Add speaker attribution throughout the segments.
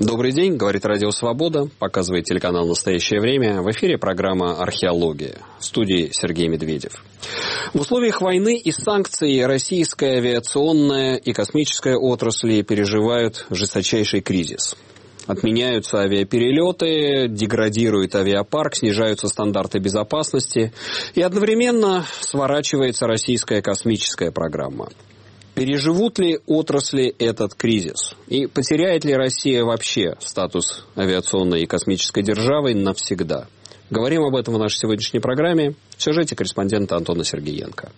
Speaker 1: Добрый день, говорит Радио Свобода, показывает телеканал «Настоящее время». В эфире программа «Археология». В студии Сергей Медведев. В условиях войны и санкций российская авиационная и космическая отрасли переживают жесточайший кризис. Отменяются авиаперелеты, деградирует авиапарк, снижаются стандарты безопасности и одновременно сворачивается российская космическая программа. Переживут ли отрасли этот кризис? И потеряет ли Россия вообще статус авиационной и космической державы навсегда? Говорим об этом в нашей сегодняшней программе в сюжете корреспондента Антона Сергеенко.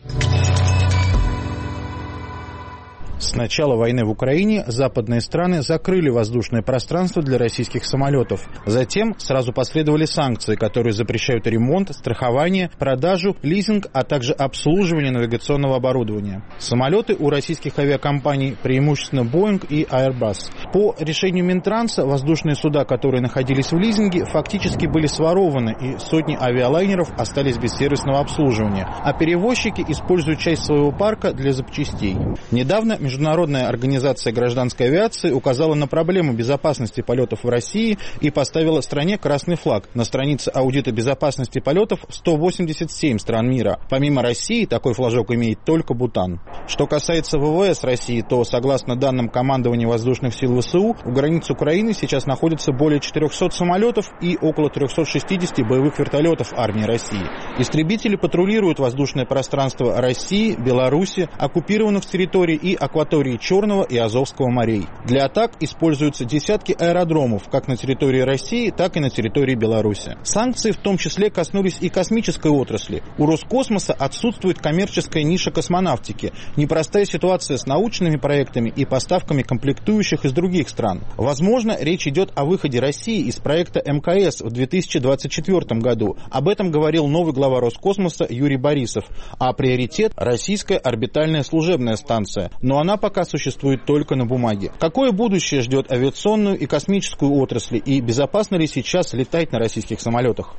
Speaker 2: С начала войны в Украине западные страны закрыли воздушное пространство для российских самолетов. Затем сразу последовали санкции, которые запрещают ремонт, страхование, продажу, лизинг, а также обслуживание навигационного оборудования. Самолеты у российских авиакомпаний преимущественно Boeing и Airbus. По решению Минтранса воздушные суда, которые находились в лизинге, фактически были сворованы, и сотни авиалайнеров остались без сервисного обслуживания, а перевозчики используют часть своего парка для запчастей. Недавно Международная организация гражданской авиации указала на проблему безопасности полетов в России и поставила стране красный флаг. На странице аудита безопасности полетов 187 стран мира. Помимо России, такой флажок имеет только Бутан. Что касается ВВС России, то, согласно данным командования воздушных сил ВСУ, у границ Украины сейчас находится более 400 самолетов и около 360 боевых вертолетов армии России. Истребители патрулируют воздушное пространство России, Беларуси, оккупированных территорий и акваторий Черного и Азовского морей. Для атак используются десятки аэродромов как на территории России, так и на территории Беларуси. Санкции в том числе коснулись и космической отрасли. У Роскосмоса отсутствует коммерческая ниша космонавтики, непростая ситуация с научными проектами и поставками комплектующих из других стран. Возможно, речь идет о выходе России из проекта МКС в 2024 году. Об этом говорил новый глава Роскосмоса Юрий Борисов. А приоритет – российская орбитальная служебная станция. Но она пока существует только на бумаге. Какое будущее ждет авиационную и космическую отрасли, и безопасно ли сейчас летать на российских самолетах?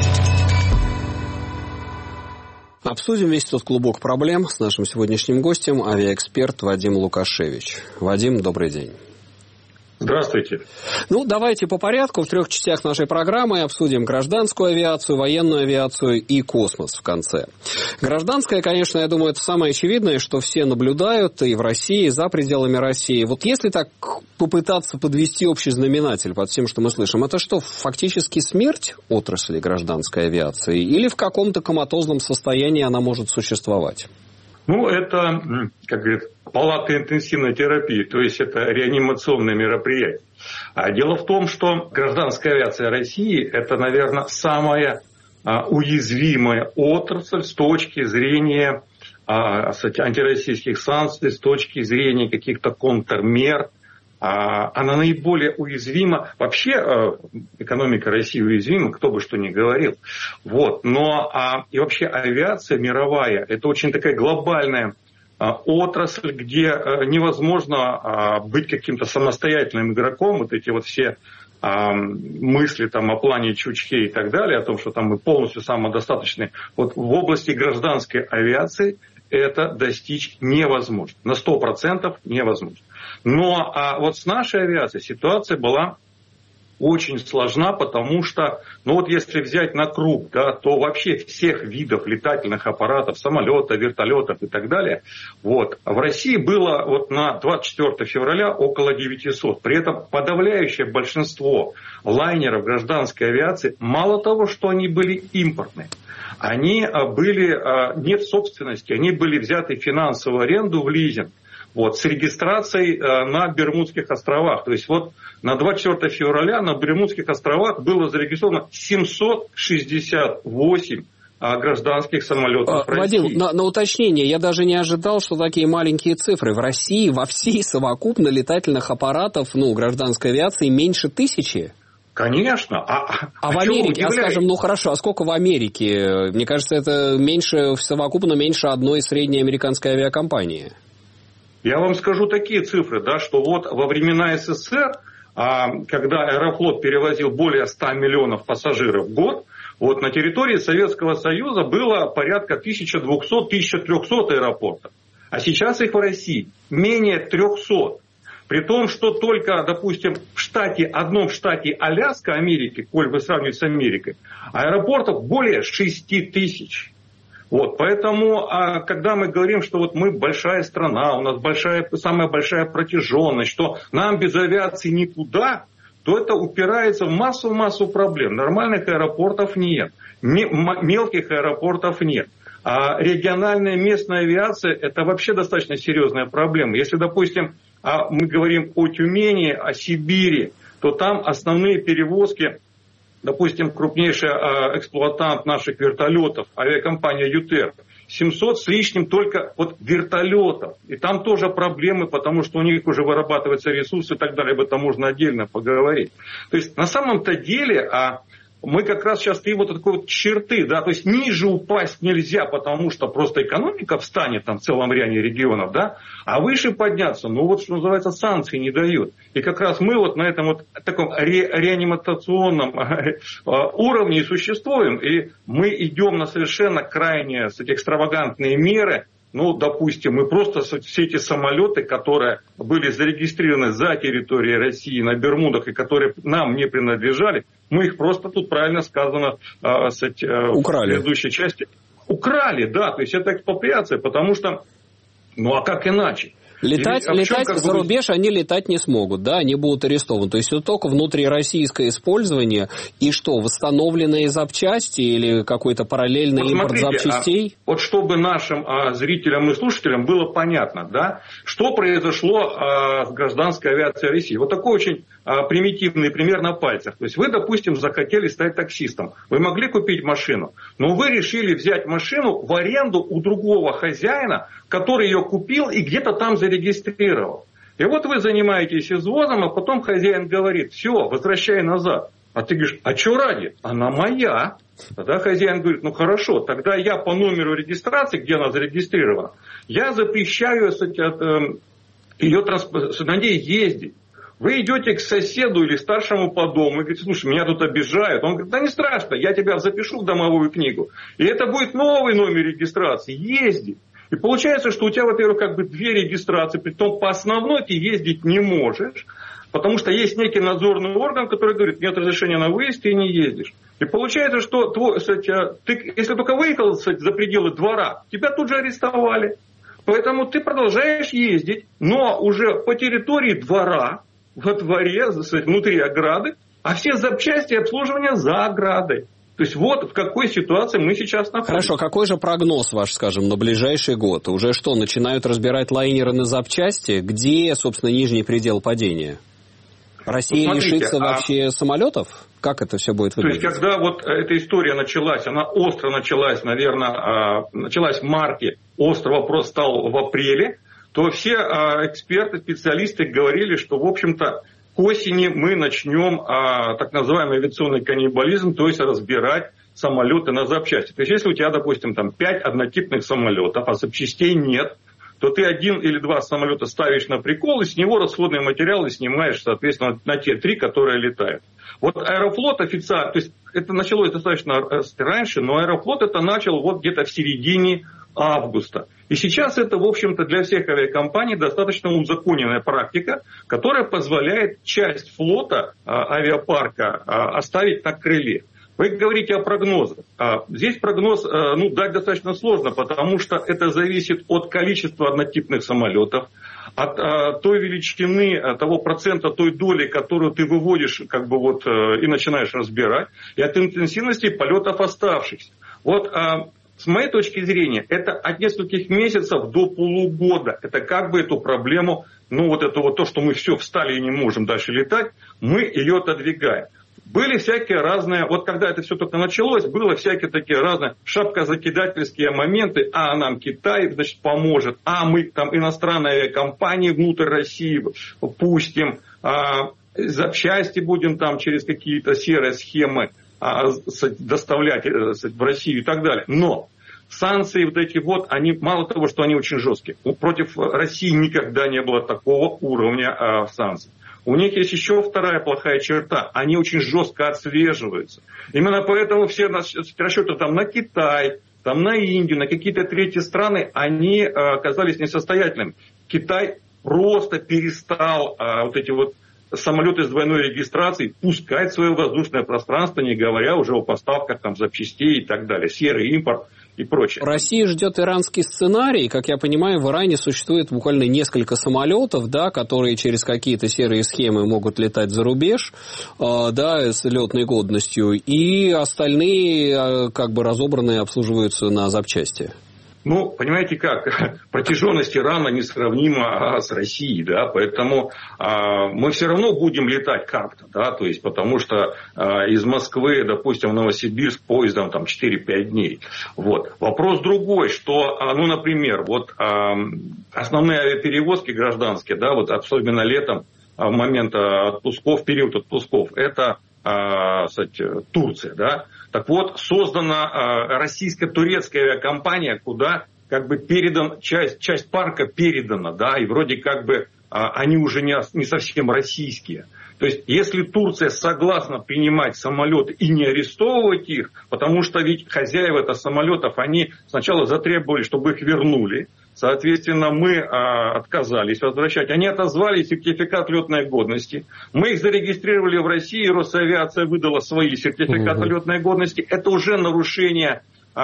Speaker 1: Обсудим весь тот клубок проблем с нашим сегодняшним гостем, авиаэксперт Вадим Лукашевич. Вадим, добрый день.
Speaker 3: Здравствуйте.
Speaker 1: Давайте по порядку. В 3 частях нашей программы обсудим гражданскую авиацию, военную авиацию и космос в конце. Гражданская, конечно, я думаю, это самое очевидное, что все наблюдают и в России, и за пределами России. Вот если так попытаться подвести общий знаменатель под всем, что мы слышим, это что, фактически смерть отрасли гражданской авиации? Или в каком-то коматозном состоянии она может существовать?
Speaker 3: Это, как говорят, палаты интенсивной терапии, то есть это реанимационное мероприятие. Дело в том, что гражданская авиация России – это, наверное, самая уязвимая отрасль с точки зрения антироссийских санкций, с точки зрения каких-то контрмер. Она наиболее уязвима. Вообще экономика России уязвима, кто бы что ни говорил. Но и вообще авиация мировая – это очень такая глобальная отрасль, где невозможно быть каким-то самостоятельным игроком. Вот эти вот все мысли о плане Чучхе и так далее, о том, что там мы полностью самодостаточны. В области гражданской авиации это достичь невозможно. На 100% невозможно. Но с нашей авиацией ситуация была очень сложна, потому что, если взять на круг, то вообще всех видов летательных аппаратов, самолетов, вертолетов и так далее, в России было на 24 февраля около 900. При этом подавляющее большинство лайнеров гражданской авиации, мало того, что они были импортные, они были не в собственности, они были взяты в финансовую аренду, в лизинг. С регистрацией на Бермудских островах. То есть на 24 февраля на Бермудских островах было зарегистрировано 768 гражданских самолетов в России.
Speaker 1: Вадим, на уточнение, я даже не ожидал, что такие маленькие цифры. В России во всей совокупно летательных аппаратов гражданской авиации меньше 1000?
Speaker 3: Конечно.
Speaker 1: В Америке, скажем, хорошо, а сколько в Америке? Мне кажется, это совокупно меньше одной средней американской авиакомпании.
Speaker 3: Я вам скажу такие цифры, что во времена СССР, когда Аэрофлот перевозил более 100 миллионов пассажиров в год, на территории Советского Союза было порядка 1200-1300 аэропортов. А сейчас их в России менее 300. При том, что только, допустим, в одном штате Аляска, Америки, коль вы сравниваете с Америкой, аэропортов более 6 тысяч. Вот, поэтому, когда мы говорим, что вот мы большая страна, у нас самая большая протяженность, что нам без авиации никуда, то это упирается в массу проблем. Нормальных аэропортов нет, мелких аэропортов нет. А региональная местная авиация – это вообще достаточно серьезная проблема. Если, допустим, мы говорим о Тюмени, о Сибири, то там основные перевозки, допустим, крупнейший эксплуатант наших вертолетов, авиакомпания ЮТЕР, 700 с лишним только вот вертолетов. И там тоже проблемы, потому что у них уже вырабатываются ресурсы и так далее. Об этом можно отдельно поговорить. То есть на самом-то деле мы как раз сейчас стоим вот такой вот черты, да, то есть ниже упасть нельзя, потому что просто экономика встанет там в целом ряде регионов, да, а выше подняться, ну вот что называется, санкции не дают. И как раз мы вот на этом вот таком реанимационном уровне существуем, и мы идем на совершенно крайне экстравагантные меры. Ну, допустим, мы просто все эти самолеты, которые были зарегистрированы за территорией России на Бермудах и которые нам не принадлежали, мы их просто, тут правильно сказано,
Speaker 1: украли.
Speaker 3: В предыдущей части. Украли, да, то есть это экспроприация, потому что, ну а как иначе?
Speaker 1: Летать за рубеж они летать не смогут, да, они будут арестованы. То есть это только внутрироссийское использование и что, восстановленные запчасти или какой-то параллельный импорт запчастей?
Speaker 3: Вот чтобы нашим зрителям и слушателям было понятно, да, что произошло с гражданской авиацией России. Вот такой очень примитивный пример на пальцах. То есть вы, допустим, захотели стать таксистом. Вы могли купить машину, но вы решили взять машину в аренду у другого хозяина, который ее купил и где-то там зарегистрировал. И вот вы занимаетесь извозом, а потом хозяин говорит: все, возвращай назад. А ты говоришь: а что ради? Она моя. Тогда хозяин говорит: ну хорошо, тогда я по номеру регистрации, где она зарегистрирована, я запрещаю на ней ездить. Вы идете к соседу или старшему по дому и говорите: слушай, меня тут обижают. Он говорит: да не страшно, я тебя запишу в домовую книгу. И это будет новый номер регистрации. Езди. И получается, что у тебя, во-первых, как бы две регистрации, притом по основной ты ездить не можешь, потому что есть некий надзорный орган, который говорит: нет разрешения на выезд, ты не ездишь. И получается, что ты, если только выехал за пределы двора, тебя тут же арестовали. Поэтому ты продолжаешь ездить, но уже по территории двора, во дворе, внутри ограды, а все запчасти и обслуживание за оградой. То есть вот в какой ситуации мы сейчас находимся.
Speaker 1: Хорошо, какой же прогноз ваш, скажем, на ближайший год? Уже что, начинают разбирать лайнеры на запчасти? Где, собственно, нижний предел падения? Россия лишится вообще самолетов? Как это все будет выглядеть?
Speaker 3: То есть, когда вот эта история началась, она остро началась, наверное, началась в марте, острый вопрос стал в апреле, то все эксперты, специалисты говорили, что, в общем-то, к осени мы начнем так называемый авиационный каннибализм, то есть разбирать самолеты на запчасти. То есть, если у тебя, допустим, там 5 однотипных самолетов, а запчастей нет, то ты 1 или 2 самолета ставишь на прикол, и с него расходные материалы снимаешь, соответственно, на те 3, которые летают. Вот Аэрофлот официально, то есть это началось достаточно раньше, но Аэрофлот это начал вот где-то в середине августа. И сейчас это, в общем-то, для всех авиакомпаний достаточно узаконенная практика, которая позволяет часть флота авиапарка оставить на крыле. Вы говорите о прогнозах. Здесь прогноз дать достаточно сложно, потому что это зависит от количества однотипных самолетов, от той величины, того процента, той доли, которую ты выводишь как бы вот, и начинаешь разбирать, и от интенсивности полетов оставшихся. Вот с моей точки зрения, это от нескольких месяцев до полугода. Это как бы эту проблему, то, что мы все встали и не можем дальше летать, мы ее отодвигаем. Были всякие разные, вот когда это все только началось, было всякие такие разные шапкозакидательские моменты. А нам Китай, значит, поможет, а мы там иностранные авиакомпании внутрь России пустим, запчасти будем там через какие-то серые схемы доставлять в Россию и так далее. Но санкции вот эти вот, они мало того, что они очень жесткие. Против России никогда не было такого уровня санкций. У них есть еще вторая плохая черта. Они очень жестко отслеживаются. Именно поэтому все расчеты там на Китай, там на Индию, на какие-то третьи страны, они оказались несостоятельными. Китай просто перестал вот эти вот самолеты с двойной регистрацией пускать в свое воздушное пространство, не говоря уже о поставках там запчастей и так далее, серый импорт и прочее.
Speaker 1: Россия ждет иранский сценарий. Как я понимаю, в Иране существует буквально несколько самолетов, да, которые через какие-то серые схемы могут летать за рубеж, да, с летной годностью, и остальные как бы разобранные обслуживаются на запчасти.
Speaker 3: Ну, понимаете как, протяженность Ирана несравнима с Россией, да, поэтому мы все равно будем летать как-то, да, то есть, потому что из Москвы, допустим, в Новосибирск поездом там 4-5 дней. Вот. Вопрос другой, что, ну, например, вот основные авиаперевозки гражданские, да, вот особенно летом, в момент отпусков, период отпусков, это Турция, да. Так вот, создана российско-турецкая авиакомпания, куда как бы передан, часть парка передана, да, и вроде как бы они уже не совсем российские. То есть, если Турция согласна принимать самолеты и не арестовывать их, потому что ведь хозяева самолетов, они сначала затребовали, чтобы их вернули. Соответственно, мы отказались возвращать. Они отозвали сертификат летной годности. Мы их зарегистрировали в России, Росавиация выдала свои сертификаты летной годности. Это уже нарушение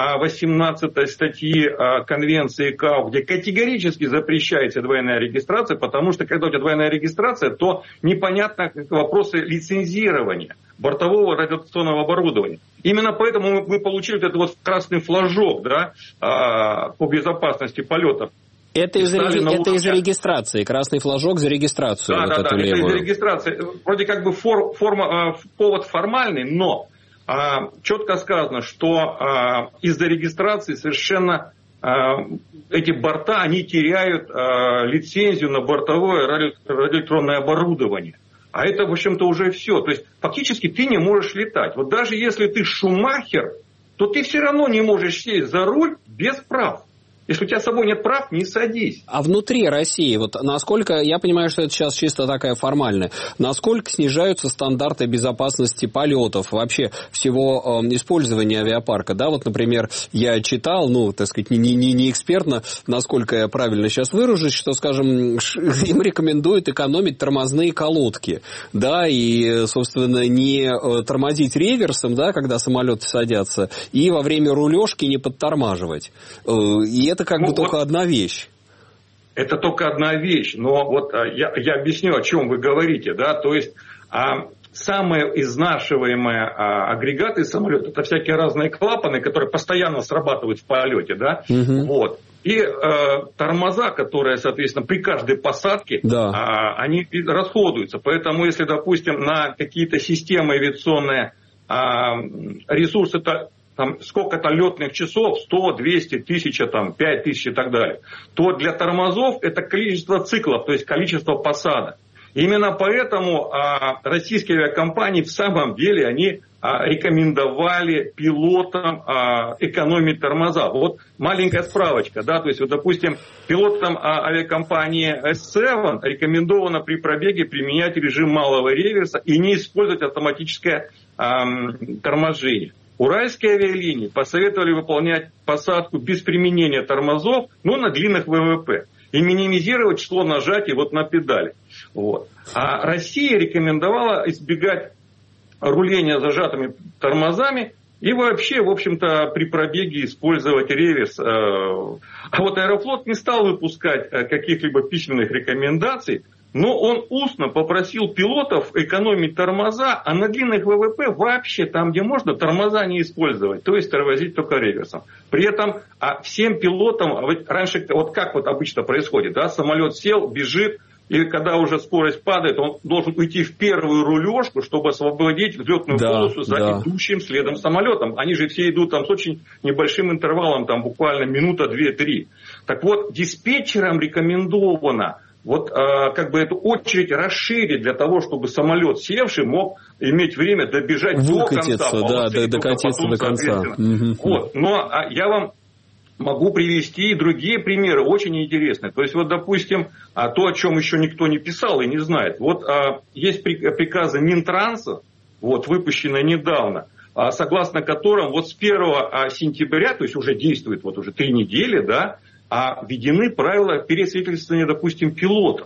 Speaker 3: 18 статьи Конвенции ИКАО, где категорически запрещается двойная регистрация, потому что когда у тебя двойная регистрация, то непонятно вопросы лицензирования бортового радиолокационного оборудования. Именно поэтому мы получили этот вот красный флажок, да, по безопасности полетов.
Speaker 1: Это из-за регистрации, красный флажок за регистрацию.
Speaker 3: Да, это из-за регистрации. Вроде как бы повод формальный, но четко сказано, что из-за регистрации совершенно эти борта, они теряют лицензию на бортовое радиоэлектронное оборудование. А это, в общем-то, уже все. То есть, фактически ты не можешь летать. Вот даже если ты Шумахер, то ты все равно не можешь сесть за руль без прав. Если у тебя с собой нет прав, не садись.
Speaker 1: А внутри России, вот насколько, я понимаю, что это сейчас чисто такая формальная, насколько снижаются стандарты безопасности полетов, вообще всего использования авиапарка, да, вот, например, я читал, ну, так сказать, не экспертно, насколько я правильно сейчас выражусь, что, скажем, им рекомендуют экономить тормозные колодки, да, и, собственно, не тормозить реверсом, да, когда самолеты садятся, и во время рулежки не подтормаживать. И это как бы только одна вещь.
Speaker 3: Это только одна вещь. Но вот я объясню, о чем вы говорите. Да? То есть самые изнашиваемые агрегаты самолета — это всякие разные клапаны, которые постоянно срабатывают в полете. Да? Вот. И тормоза, которые, соответственно, при каждой посадке, они расходуются. Поэтому, если, допустим, на какие-то системы авиационные ресурсы там сколько-то летных часов, 100, 200, 1000, там, 5000 и так далее, то для тормозов это количество циклов, то есть количество посадок. Именно поэтому российские авиакомпании в самом деле они рекомендовали пилотам экономить тормоза. Вот маленькая справочка, да, то есть, вот, допустим, пилотам авиакомпании S7 рекомендовано при пробеге применять режим малого реверса и не использовать автоматическое торможение. Уральские авиалинии посоветовали выполнять посадку без применения тормозов, но на длинных ВВП. И минимизировать число нажатий вот на педали. Вот. А Россия рекомендовала избегать руления зажатыми тормозами и вообще, в общем-то, при пробеге использовать реверс. А вот Аэрофлот не стал выпускать каких-либо письменных рекомендаций, но он устно попросил пилотов экономить тормоза, а на длинных ВВП вообще там, где можно, тормоза не использовать, то есть тормозить только реверсом. При этом всем пилотам, раньше, вот как вот обычно происходит, да, самолет сел, бежит, и когда уже скорость падает, он должен уйти в первую рулежку, чтобы освободить взлетную полосу за идущим следом самолетом. Они же все идут там с очень небольшим интервалом, там буквально минута, 2-3. Так вот, диспетчерам рекомендовано вот как бы эту очередь расширить для того, чтобы самолет севший мог иметь время добежать до конца.
Speaker 1: Докатиться до конца.
Speaker 3: Вот. Но я вам могу привести и другие примеры, очень интересные. То есть, вот, допустим, то, о чем еще никто не писал и не знает. Вот есть приказы Минтранса, вот, выпущенные недавно, согласно которым вот с 1 сентября, то есть уже действует вот уже 3 недели, да, введены правила пересвидетельствования, допустим, пилотов.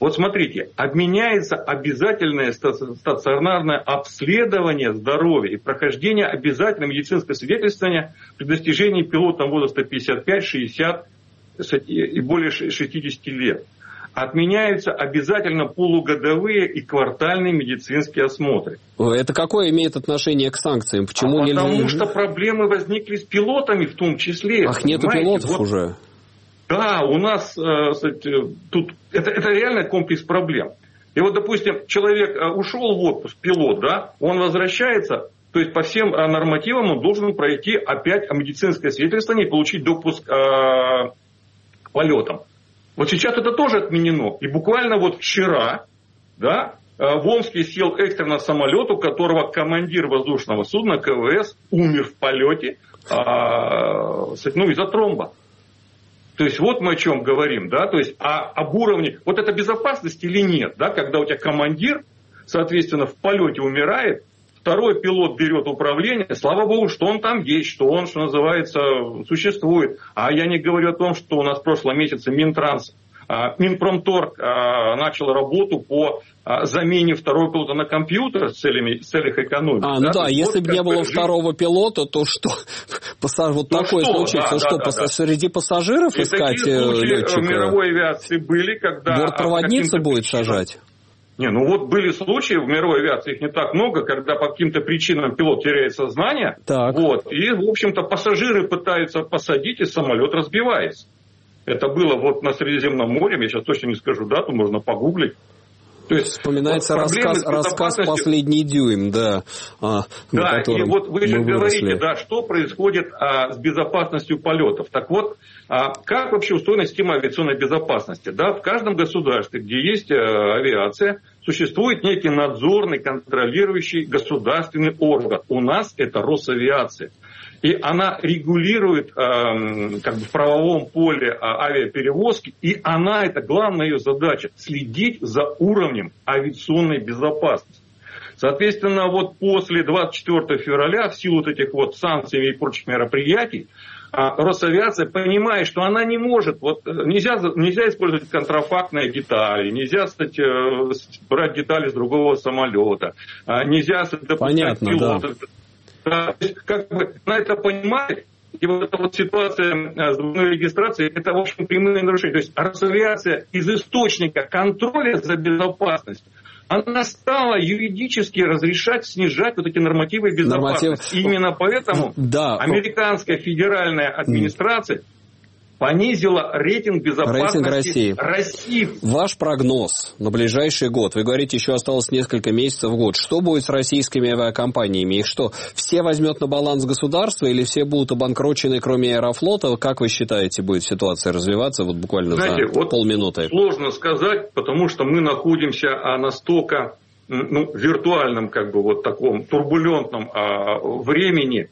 Speaker 3: Вот смотрите, отменяется обязательное стационарное обследование здоровья и прохождение обязательного медицинского свидетельствования при достижении пилотом возраста 55, 60 и более 60 лет. Отменяются обязательно полугодовые и квартальные медицинские осмотры.
Speaker 1: Это какое имеет отношение к санкциям? Почему
Speaker 3: потому что проблемы возникли с пилотами в том числе.
Speaker 1: Ах, нету пилотов уже.
Speaker 3: Да, у нас тут это реально комплекс проблем. И вот, допустим, человек ушел в отпуск, пилот, да, он возвращается, то есть по всем нормативам он должен пройти опять медицинское свидетельствование и получить допуск к полетам. Вот сейчас это тоже отменено. И буквально вот вчера, да, в Омске сел экстренно самолет, у которого командир воздушного судна КВС умер в полете из-за тромба. То есть вот мы о чем говорим, да, то есть об уровне, вот это безопасность или нет, да, когда у тебя командир, соответственно, в полете умирает, второй пилот берет управление, слава богу, что он там есть, что он, что называется, существует. А я не говорю о том, что у нас в прошлом месяце Минпромторг начал работу по замене второго пилота на компьютер в целях экономии.
Speaker 1: Если бы не было второго пилота, то что? Вот такое случится, среди пассажиров
Speaker 3: и
Speaker 1: искать летчика?
Speaker 3: В мировой авиации были, когда...
Speaker 1: Бортпроводница будет сажать?
Speaker 3: Были случаи в мировой авиации, их не так много, когда по каким-то причинам пилот теряет сознание, и, в общем-то, пассажиры пытаются посадить, и самолет разбивается. Это было вот на Средиземном море, я сейчас точно не скажу дату, можно погуглить. То есть,
Speaker 1: вспоминается рассказ «Последний дюйм», да.
Speaker 3: И вот вы же говорите, что происходит с безопасностью полетов. Так вот, как вообще устроена система авиационной безопасности? Да, в каждом государстве, где есть авиация, существует некий надзорный, контролирующий государственный орган. У нас это Росавиация. И она регулирует в правовом поле авиаперевозки, и это главная ее задача, следить за уровнем авиационной безопасности. Соответственно, вот после 24 февраля, в силу вот этих вот санкций и прочих мероприятий, Росавиация понимает, что она не может, нельзя использовать контрафактные детали, нельзя брать детали с другого самолета, нельзя допускать пилотов. То есть, она это понимает, и вот эта вот ситуация с двойной регистрацией, это, в общем, прямые нарушения. То есть, Росавиация из источника контроля за безопасностью, она стала юридически разрешать снижать вот эти нормативы безопасности. Именно поэтому американская федеральная администрация понизила рейтинг безопасности России.
Speaker 1: Ваш прогноз на ближайший год, вы говорите, еще осталось несколько месяцев в год. Что будет с российскими авиакомпаниями? Их что, все возьмет на баланс государства или все будут обанкрочены, кроме Аэрофлота? Как вы считаете, будет ситуация развиваться буквально за полминуты?
Speaker 3: Сложно сказать, потому что мы находимся настолько виртуальном, таком турбулентном времени.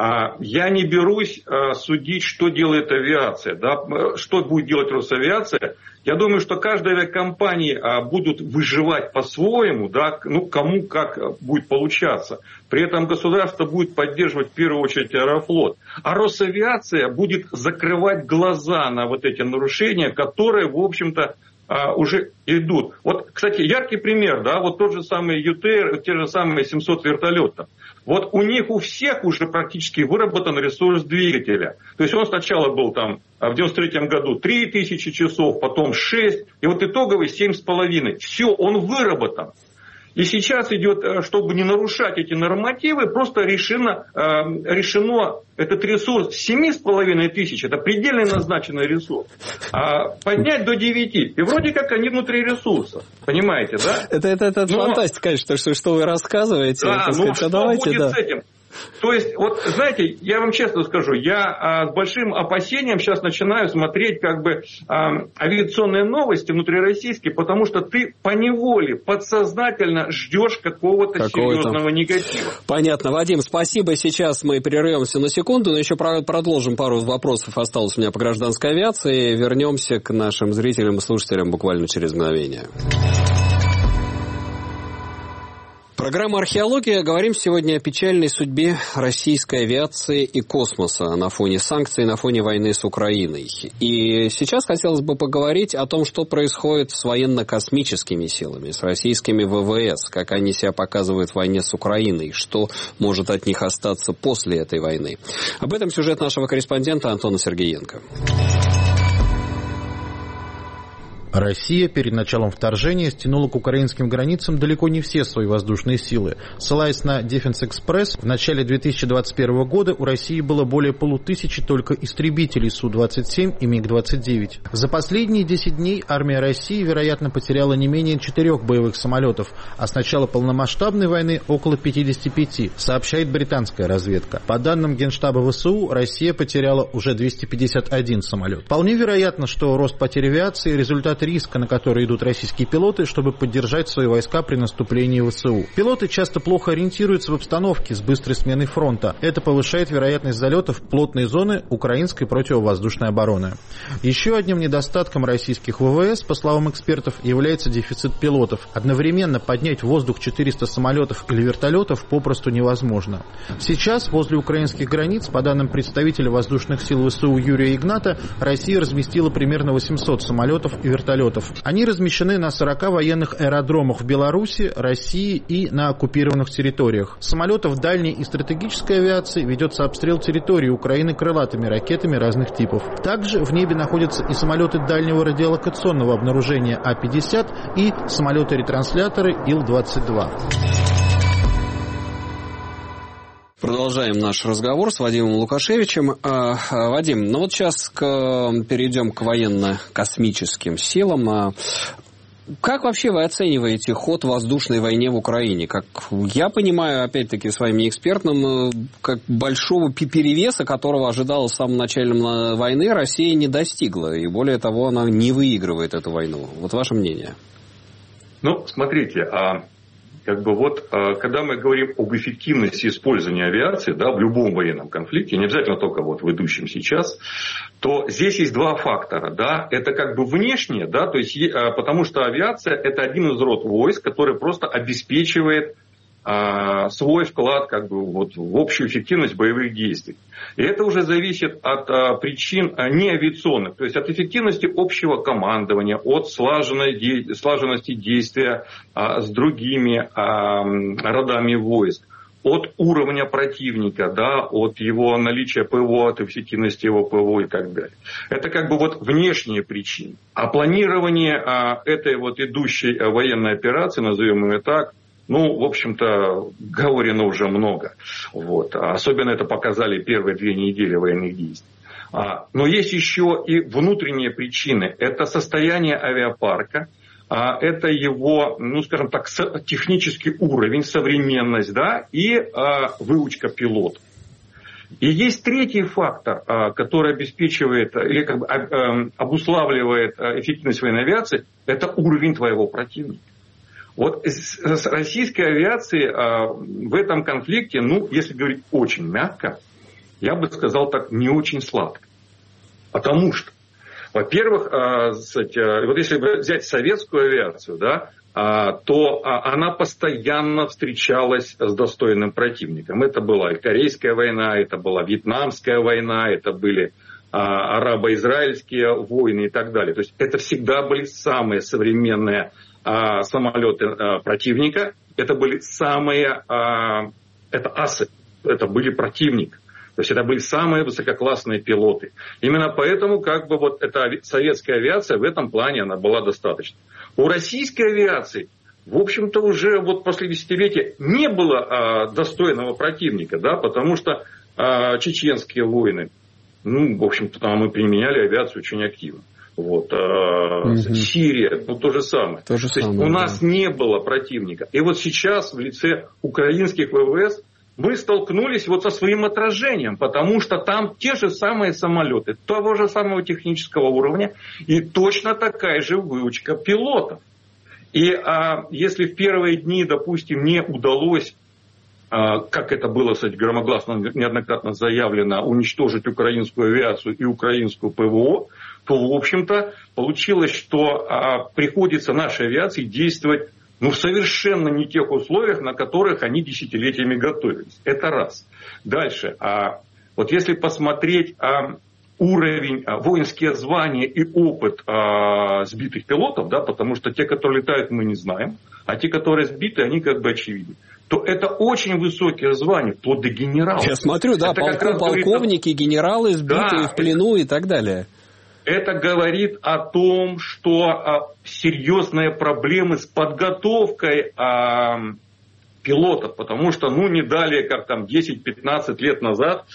Speaker 3: Я не берусь судить, что делает авиация, что будет делать Росавиация. Я думаю, что каждая авиакомпания будут выживать по-своему, кому как будет получаться. При этом государство будет поддерживать в первую очередь Аэрофлот. А Росавиация будет закрывать глаза на вот эти нарушения, которые, в общем-то, уже идут. Вот, кстати, яркий пример, тот же самый ЮТР, те же самые 700 вертолетов. Вот у них у всех уже практически выработан ресурс двигателя. То есть он сначала был там в 93 году 3000 часов, потом 6, и вот итоговый 7,5. Все, он выработан. И сейчас идет, чтобы не нарушать эти нормативы, просто решено этот ресурс 7500, это предельно назначенный ресурс, поднять до 9. И вроде как они внутри ресурса. Понимаете, да?
Speaker 1: Это фантастика, конечно, что вы рассказываете.
Speaker 3: Что будет с этим? То есть, знаете, я вам честно скажу, я с большим опасением сейчас начинаю смотреть авиационные новости внутрироссийские, потому что ты поневоле, подсознательно ждешь какого-то серьезного негатива.
Speaker 1: Понятно. Вадим, спасибо. Сейчас мы прервемся на секунду, но еще продолжим. Пару вопросов осталось у меня по гражданской авиации. Вернемся к нашим зрителям и слушателям буквально через мгновение. Программа «Археология». Говорим сегодня о печальной судьбе российской авиации и космоса на фоне санкций, на фоне войны с Украиной. И сейчас хотелось бы поговорить о том, что происходит с военно-космическими силами, с российскими ВВС, как они себя показывают в войне с Украиной, что может от них остаться после этой войны. Об этом сюжет нашего корреспондента Антона Сергеенко.
Speaker 2: Россия перед началом вторжения стянула к украинским границам далеко не все свои воздушные силы. Ссылаясь на Defense Express, в начале 2021 года у России было более 500 только истребителей Су-27 и МиГ-29. За последние 10 дней армия России, вероятно, потеряла не менее 4 боевых самолетов, а с начала полномасштабной войны около 55, сообщает британская разведка. По данным Генштаба ВСУ, Россия потеряла уже 251 самолет. Вполне вероятно, что рост потерь авиации – результат риска, на который идут российские пилоты, чтобы поддержать свои войска при наступлении ВСУ. Пилоты часто плохо ориентируются в обстановке с быстрой сменой фронта. Это повышает вероятность залетов в плотные зоны украинской противовоздушной обороны. Еще одним недостатком российских ВВС, по словам экспертов, является дефицит пилотов. Одновременно поднять в воздух 400 самолетов или вертолетов попросту невозможно. Сейчас возле украинских границ, по данным представителя воздушных сил ВСУ Юрия Игната, Россия разместила примерно 800 самолетов и вертолетов. Они размещены на 40 военных аэродромах в Беларуси, России и на оккупированных территориях. С самолетов дальней и стратегической авиации ведется обстрел территории Украины крылатыми ракетами разных типов. Также в небе находятся и самолеты дальнего радиолокационного обнаружения А-50 и самолеты-ретрансляторы Ил-22.
Speaker 1: Продолжаем наш разговор с Вадимом Лукашевичем. Вадим, ну вот сейчас перейдем к военно-космическим силам. Как вообще вы оцениваете ход воздушной войны в Украине? Как я понимаю, опять-таки, своим неэкспертным, как большого перевеса, которого ожидалось в самом начале войны, Россия не достигла. И более того, она не выигрывает эту войну. Вот ваше мнение.
Speaker 3: Ну, смотрите, когда мы говорим об эффективности использования авиации, да, в любом военном конфликте, не обязательно только вот в идущем сейчас, то здесь есть два фактора, да, это как бы внешнее, да, то есть, потому что авиация это один из род войск, который просто обеспечивает свой вклад как бы вот в общую эффективность боевых действий. И это уже зависит от причин не авиационных, то есть от эффективности общего командования, от слаженности действия с другими родами войск, от уровня противника, да, от его наличия ПВО, от эффективности его ПВО и так далее. Это как бы вот внешние причины. А планирование этой вот идущей военной операции, назовем ее так, ну, в общем-то, говорено уже много. Вот. Особенно это показали первые 2 недели военных действий. Но есть еще и внутренние причины. Это состояние авиапарка, это его, ну, скажем так, технический уровень, современность, да, и выучка пилотов. И есть третий фактор, который обеспечивает или как бы обуславливает эффективность военной авиации, это уровень твоего противника. Вот с российской авиацией в этом конфликте, ну, если говорить очень мягко, я бы сказал так, не очень сладко. Потому что, во-первых, вот если взять советскую авиацию, да, то она постоянно встречалась с достойным противником. Это была и Корейская война, это была Вьетнамская война, это были арабо-израильские войны и так далее. То есть это всегда были самые современные самолеты противника, это были самые, это асы, это были противник. То есть это были самые высококлассные пилоты. Именно поэтому как бы вот эта советская авиация в этом плане она была достаточна. У российской авиации, в общем-то, уже вот после десятилетия не было достойного противника, да, потому что чеченские войны, ну, в общем-то, там мы применяли авиацию очень активно. Вот, Сирия, ну, то же самое. То есть у нас не было противника. И вот сейчас в лице украинских ВВС мы столкнулись вот со своим отражением, потому что там те же самые самолеты, того же самого технического уровня и точно такая же выучка пилотов. И если в первые дни, допустим, не удалось, как это было, кстати, громогласно неоднократно заявлено, уничтожить украинскую авиацию и украинскую ПВО, то, в общем-то, получилось, что приходится нашей авиации действовать в совершенно не тех условиях, на которых они десятилетиями готовились. Это раз. Дальше. Вот если посмотреть уровень, воинские звания и опыт сбитых пилотов, да, потому что те, которые летают, мы не знаем, а те, которые сбиты, они как бы очевидны, то это очень высокие звания, вплоть до генералов.
Speaker 1: Я смотрю, да, полковники, генералы сбитые в плену и так далее.
Speaker 3: Это говорит о том, что серьезные проблемы с подготовкой пилотов, потому что, не далее, как там 10-15 лет назад,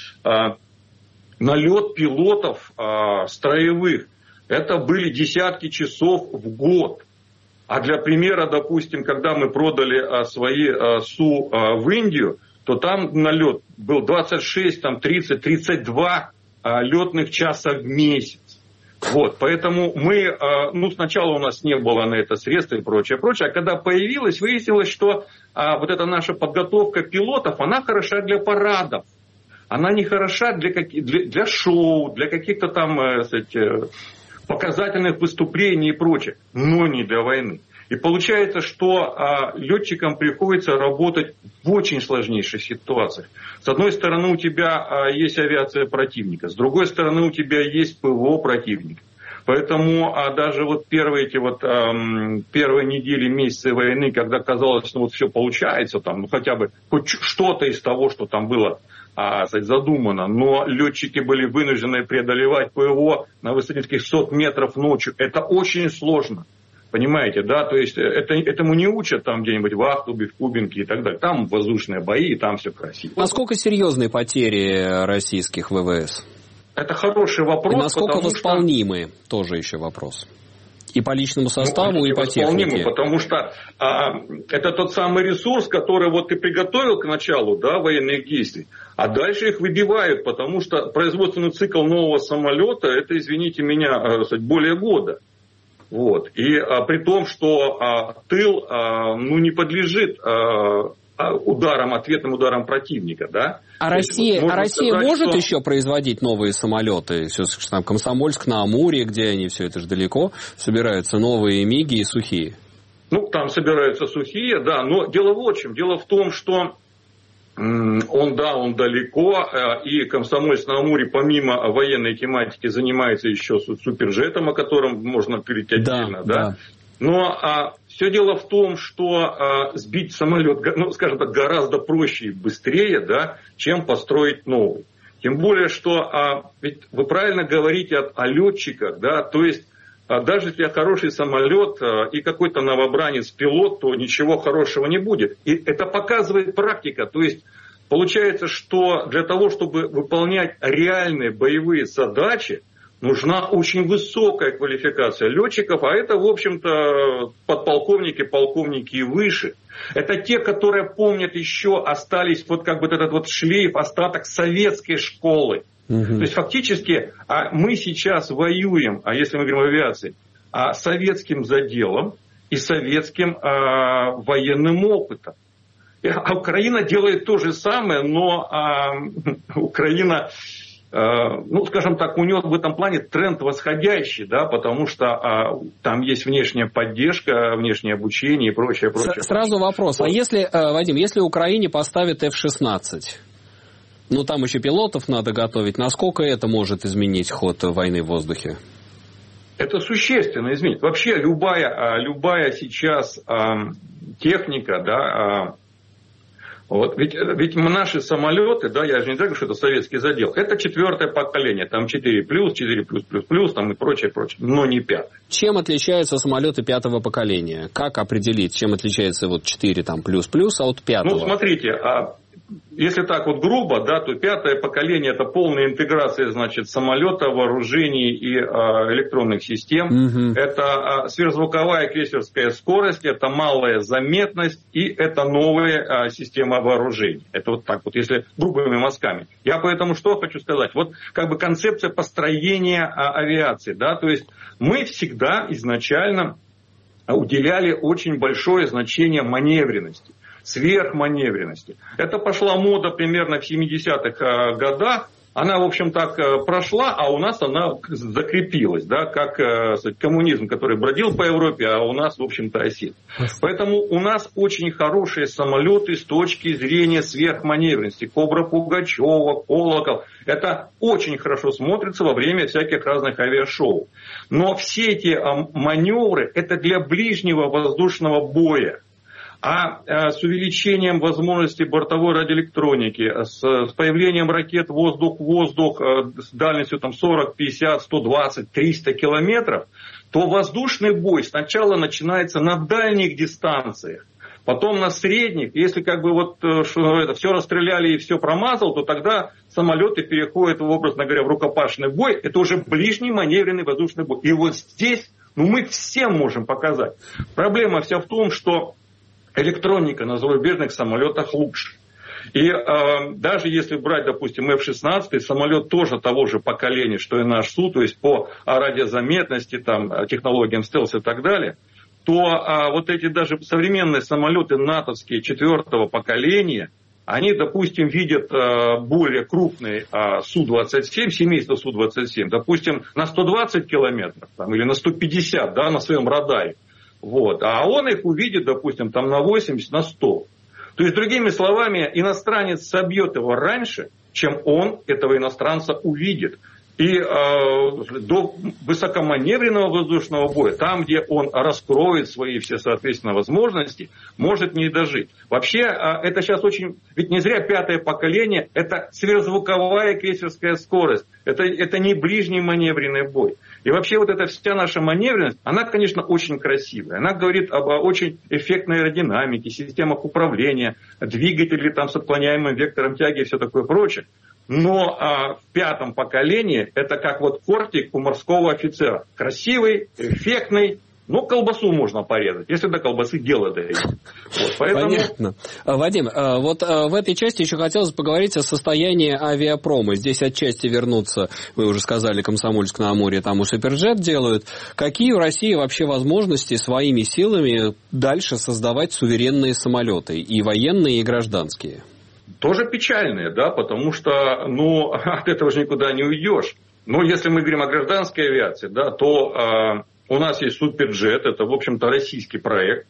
Speaker 3: налет пилотов строевых, это были десятки часов в год. А для примера, допустим, когда мы продали свои Су в Индию, то там налет был 26, 30, 32 летных часа в месяц. Вот, поэтому мы, сначала у нас не было на это средств и прочее, а когда появилось, выяснилось, что вот эта наша подготовка пилотов, она хороша для парадов. Она не хороша для шоу, для каких-то там показательных выступлений и прочее, но не для войны. И получается, что летчикам приходится работать в очень сложнейших ситуациях. С одной стороны, у тебя есть авиация противника, с другой стороны, у тебя есть ПВО противника. Поэтому даже вот первые недели, месяцы войны, когда казалось, что все получается, там, хотя бы хоть что-то из того, что там было задумано, но летчики были вынуждены преодолевать ПВО на высоте таких 100 метров ночью. Это очень сложно. Понимаете, да? То есть этому не учат там где-нибудь в Ахтубе, в Кубинке и так далее. Там воздушные бои, и там все красиво.
Speaker 1: Насколько серьезные потери российских ВВС?
Speaker 3: Это хороший вопрос.
Speaker 1: И насколько восполнимы, тоже еще вопрос. И по личному составу, и по технике.
Speaker 3: Потому что это тот самый ресурс, который вот ты приготовил к началу, да, военных действий, а дальше их выбивают, потому что производственный цикл нового самолета, это, извините меня, более года. Вот. И при том, что тыл не подлежит ответным ударам противника, да?
Speaker 1: Россия может еще производить новые самолеты? Там Комсомольск на Амуре, где они все это же далеко, собираются новые МиГи и Сухие.
Speaker 3: Там собираются Сухие, да, но дело в чем? Дело в том, что он далеко, и Комсомольск на Амуре помимо военной тематики занимается еще суперджетом, о котором можно говорить отдельно, да? Но все дело в том, что сбить самолет, скажем так, гораздо проще и быстрее, да, чем построить новый. Тем более, что ведь вы правильно говорите о летчиках, да, то есть даже если хороший самолет и какой-то новобранец-пилот, то ничего хорошего не будет. И это показывает практика. То есть получается, что для того, чтобы выполнять реальные боевые задачи, нужна очень высокая квалификация летчиков, а это, в общем-то, подполковники, полковники и выше. Это те, которые помнят еще, остались этот шлейф, остаток советской школы. То есть фактически мы сейчас воюем, если мы говорим о авиации, советским заделом и советским военным опытом. А Украина делает то же самое, но Украина, скажем так, у нее в этом плане тренд восходящий, да, потому что там есть внешняя поддержка, внешнее обучение и прочее.
Speaker 1: Сразу вопрос. А если, Вадим, если Украине поставят F-16, там еще пилотов надо готовить, насколько это может изменить ход войны в воздухе?
Speaker 3: Это существенно изменит. Вообще любая сейчас техника, да, ведь наши самолеты, да, я же не говорю, что это советский задел, это 4-е поколение, там 4+, 4+++, там и прочее, но не 5.
Speaker 1: Чем отличаются самолеты 5-го поколения? Как определить, чем отличается 4++, а от 5-го?
Speaker 3: Смотрите, если так грубо, да, то 5-е поколение это полная интеграция, самолета, вооружений и электронных систем. Это сверхзвуковая крейсерская скорость, это малая заметность и это новая система вооружений. Это если грубыми мазками. Я поэтому что хочу сказать? Концепция построения авиации, да, то есть мы всегда изначально уделяли очень большое значение маневренности. Сверхманевренности. Это пошла мода примерно в 70-х годах, она, в общем, так прошла, а у нас она закрепилась, да, как коммунизм, который бродил по Европе, а у нас, в общем-то, осел. Поэтому у нас очень хорошие самолеты с точки зрения сверхманевренности. Кобра Пугачева, Колокол. Это очень хорошо смотрится во время всяких разных авиашоу. Но все эти маневры – это для ближнего воздушного боя. А с увеличением возможностей бортовой радиоэлектроники, с появлением ракет воздух-воздух с дальностью там, 40, 50, 120, 300 километров, то воздушный бой сначала начинается на дальних дистанциях, потом на средних. Если как бы вот все расстреляли и все промазал, то тогда самолеты переходят, образно говоря, в рукопашный бой. Это уже ближний маневренный воздушный бой. И вот здесь мы всем можем показать. Проблема вся в том, что электроника на зарубежных самолетах лучше. И даже если брать, допустим, F-16, самолет тоже того же поколения, что и наш Су, то есть по радиозаметности, там, технологиям стелс и так далее, то вот эти даже современные самолеты натовские 4-го поколения, они, допустим, видят более крупный Су-27, семейство Су-27, допустим, на 120 километров там, или на 150, да, на своем радаре. Вот. А он их увидит, допустим, там на 80, на 100. То есть, другими словами, иностранец собьет его раньше, чем он этого иностранца увидит. И до высокоманевренного воздушного боя, там, где он раскроет свои все, соответственно, возможности, может не дожить. Вообще, это сейчас очень... Ведь не зря 5-е поколение, это сверхзвуковая крейсерская скорость. Это не ближний маневренный бой. И вообще вот эта вся наша маневренность, она, конечно, очень красивая. Она говорит об очень эффектной аэродинамике, системах управления, двигатели там, с отклоняемым вектором тяги и все такое прочее. Но в 5-м поколении это как вот кортик у морского офицера. Красивый, эффектный. Ну, колбасу можно порезать, если до колбасы дело дойдет. Вот, поэтому...
Speaker 1: Понятно. Вадим, вот в этой части еще хотелось поговорить о состоянии авиапрома. Здесь отчасти вернуться, вы уже сказали, Комсомольск-на-Амуре, там у Суперджет делают. Какие у России вообще возможности своими силами дальше создавать суверенные самолеты, и военные, и гражданские?
Speaker 3: Тоже печальные, да, потому что, от этого же никуда не уйдешь. Но если мы говорим о гражданской авиации, да, то... У нас есть Суперджет, это, в общем-то, российский проект.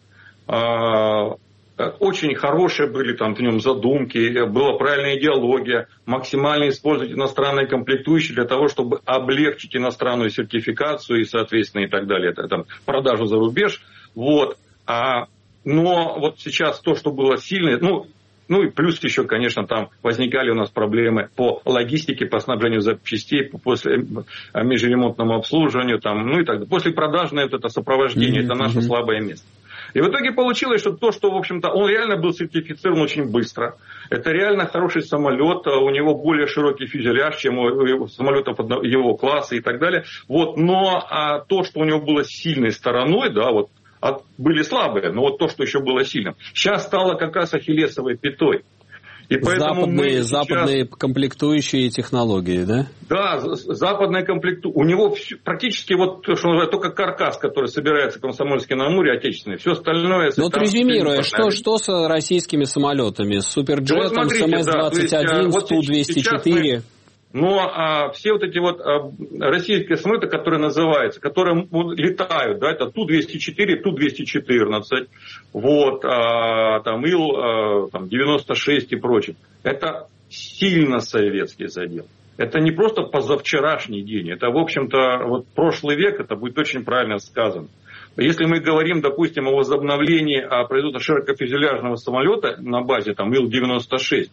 Speaker 3: Очень хорошие были там в нем задумки, была правильная идеология, максимально использовать иностранные комплектующие для того, чтобы облегчить иностранную сертификацию и, соответственно, и так далее, это, там, продажу за рубеж. Вот. Но вот сейчас то, что было сильное, и плюс еще, конечно, там возникали у нас проблемы по логистике, по снабжению запчастей, после межремонтному обслуживанию, там, и так далее. После продажное вот это сопровождение, это наше слабое место. И в итоге получилось, что то, что, в общем-то, он реально был сертифицирован очень быстро. Это реально хороший самолет, у него более широкий фюзеляж, чем у самолетов его класса и так далее. Вот. Но то, что у него было сильной стороной, да, вот, были слабые, но вот то, что еще было сильным, сейчас стало как раз ахиллесовой пятой. И поэтому
Speaker 1: западные комплектующие технологии, да? Да,
Speaker 3: западная комплектующая. У него практически вот, что называется, только каркас, который собирается в Комсомольске-на-Амуре, отечественный. Все остальное...
Speaker 1: Ну, резюмируя, что с российскими самолетами? С Суперджетом, с МС-21, с Ту-204...
Speaker 3: Но все вот эти вот российские самолеты, которые называются, которые летают, да, это Ту-204, Ту-214, вот, там Ил-96 и прочее, это сильно советский задел. Это не просто позавчерашний день, это, в общем-то, вот прошлый век, это будет очень правильно сказано. Если мы говорим, допустим, о возобновлении производства широкофюзеляжного самолета на базе там Ил-96,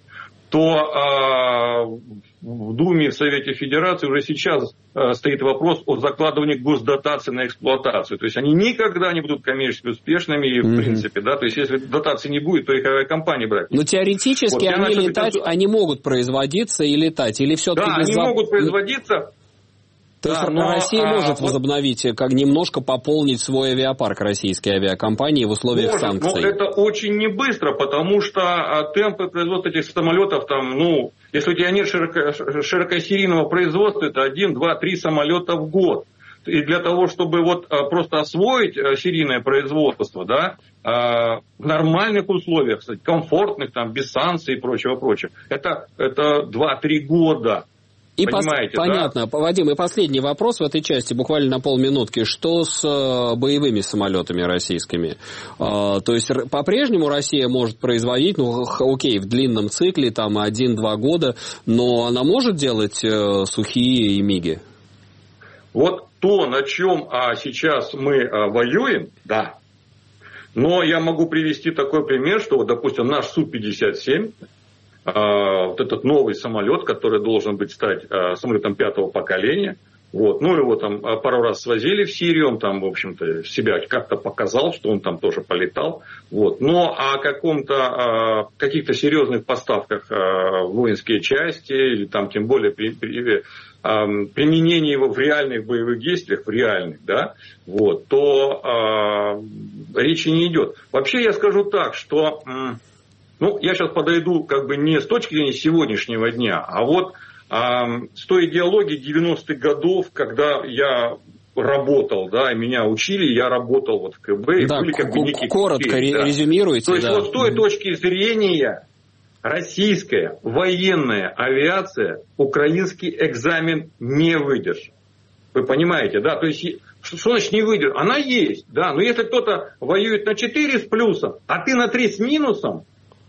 Speaker 3: то в Думе, в Совете Федерации уже сейчас стоит вопрос о закладывании госдотаций на эксплуатацию. То есть они никогда не будут коммерчески успешными, и, в принципе, да, то есть если дотации не будет, то их авиакомпании брать.
Speaker 1: Но теоретически вот, они могут производиться и летать, или все-таки...
Speaker 3: Да, они могут производиться...
Speaker 1: То есть Россия может возобновить, как немножко пополнить свой авиапарк российской авиакомпании в условиях санкций?
Speaker 3: Но это очень не быстро, потому что темпы производства этих самолетов, там, если у тебя нет широкосерийного производства, это 1, 2, 3 самолета в год. И для того, чтобы вот просто освоить серийное производство, да, в нормальных условиях, кстати, комфортных, там, без санкций и прочего, это 2-3 года. Понимаете,
Speaker 1: понятно.
Speaker 3: Да?
Speaker 1: Вадим, и последний вопрос в этой части, буквально на полминутки. Что с боевыми самолетами российскими? То есть по-прежнему Россия может производить, окей, в длинном цикле, там 1-2 года, но она может делать сухие и МиГи?
Speaker 3: Вот то, на чем сейчас мы воюем, да. Но я могу привести такой пример, что, вот, допустим, наш Су-57, вот этот новый самолет, который должен быть стать самолетом 5-го поколения, вот, ну, его там пару раз свозили в Сирию, он там, в общем-то, себя как-то показал, что он там тоже полетал, вот. Но о каких-то серьезных поставках в воинские части, или там, тем более, применение его в реальных боевых действиях, да, вот, то речи не идет. Вообще я скажу так, что, я сейчас подойду как бы не с точки зрения сегодняшнего дня, а вот с той идеологии 90-х годов, когда я работал, да, и меня учили, я работал вот в КБ, и
Speaker 1: да,
Speaker 3: были как бы некие...
Speaker 1: коротко резюмируйте.
Speaker 3: То есть вот с той точки зрения... Российская военная авиация украинский экзамен не выдержит. Вы понимаете, да? То есть, что значит не выдержит? Она есть, да. Но если кто-то воюет на 4 с плюсом, а ты на 3 с минусом,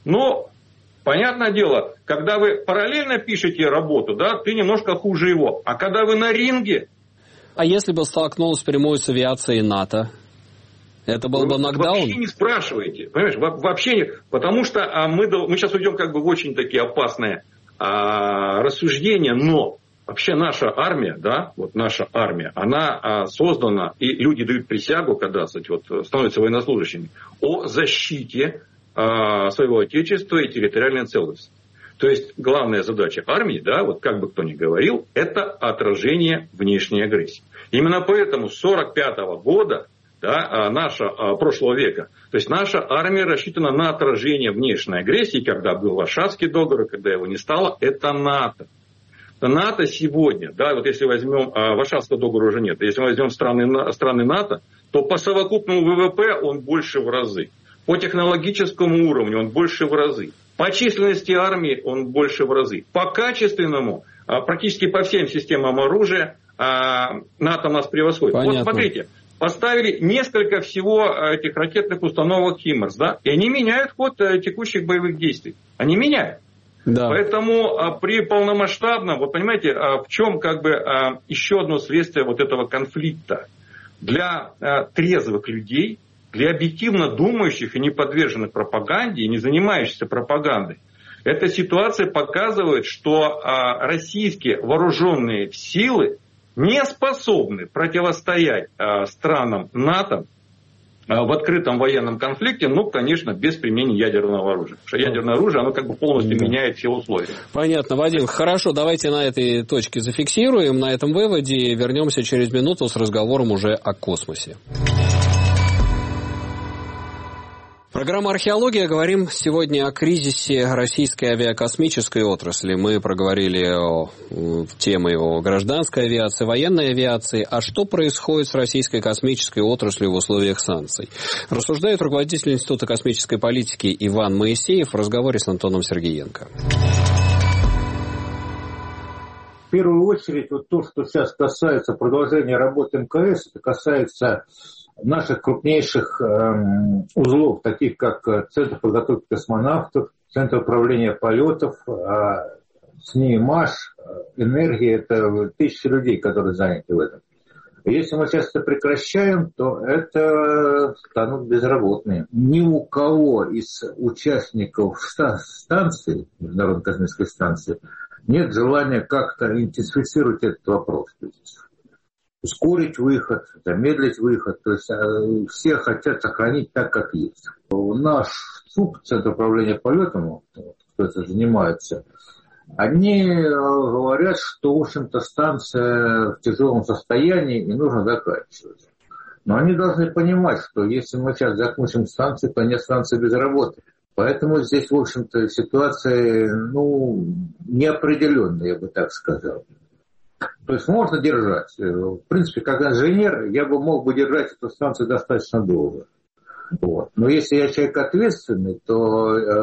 Speaker 3: понятное дело, когда вы параллельно пишете работу, да, ты немножко хуже его. А когда вы на ринге...
Speaker 1: А если бы столкнулся прямой с авиацией НАТО? Это был бы нокдаун?
Speaker 3: Вообще не спрашивайте. Понимаешь, вообще не. Потому что мы сейчас уйдем как бы в очень такие опасные рассуждения, но вообще наша армия, да, вот наша армия, она создана, и люди дают присягу, когда становятся военнослужащими, о защите своего отечества и территориальной целостности. То есть главная задача армии, да, вот как бы кто ни говорил, это отражение внешней агрессии. Именно поэтому с 1945 года, да, прошлого века. То есть наша армия рассчитана на отражение внешней агрессии, когда был Варшавский договор, когда его не стало, это НАТО. НАТО сегодня, да, вот если возьмем, Варшавского договора уже нет, если мы возьмем страны НАТО, то по совокупному ВВП он больше в разы. По технологическому уровню он больше в разы. По численности армии он больше в разы. По качественному, практически по всем системам оружия, НАТО нас превосходит.
Speaker 1: Понятно.
Speaker 3: Вот смотрите. Поставили несколько всего этих ракетных установок «Химмерс», да, и они меняют ход текущих боевых действий. Они меняют. Да. Поэтому при полномасштабном, вот понимаете, в чем как бы еще одно следствие вот этого конфликта. Для трезвых людей, для объективно думающих и не подверженных пропаганде, и не занимающихся пропагандой, эта ситуация показывает, что российские вооруженные силы не способны противостоять странам НАТО в открытом военном конфликте, конечно, без применения ядерного оружия. Потому что ядерное оружие, оно как бы полностью меняет все условия.
Speaker 1: Понятно, Вадим. Хорошо, давайте на этой точке зафиксируем, на этом выводе, и вернемся через минуту с разговором уже о космосе. Программа «Археология». Говорим сегодня о кризисе российской авиакосмической отрасли. Мы проговорили темы о гражданской авиации, военной авиации. А что происходит с российской космической отраслью в условиях санкций? Рассуждает руководитель Института космической политики Иван Моисеев в разговоре с Антоном Сергеенко.
Speaker 4: В первую очередь, вот то, что сейчас касается продолжения работы МКС, это касается наших крупнейших узлов, таких как Центр подготовки космонавтов, Центр управления полетов, СНИ-МАШ, Энергия, это 1000 людей, которые заняты в этом. Если мы сейчас это прекращаем, то это станут безработными. Ни у кого из участников станции, Международной космической станции, нет желания как-то интенсифицировать этот вопрос. То есть ускорить выход, замедлить выход. То есть все хотят сохранить так, как есть. Наш ЦУП, Центр управления полетом, кто это занимается, они говорят, что, в общем-то, станция в тяжелом состоянии и нужно заканчивать. Но они должны понимать, что если мы сейчас закончим станцию, то нет станции без работы. Поэтому здесь, в общем-то, ситуация, неопределенная, я бы так сказал. То есть можно держать. В принципе, как инженер, я мог бы держать эту станцию достаточно долго. Вот. Но если я человек ответственный, то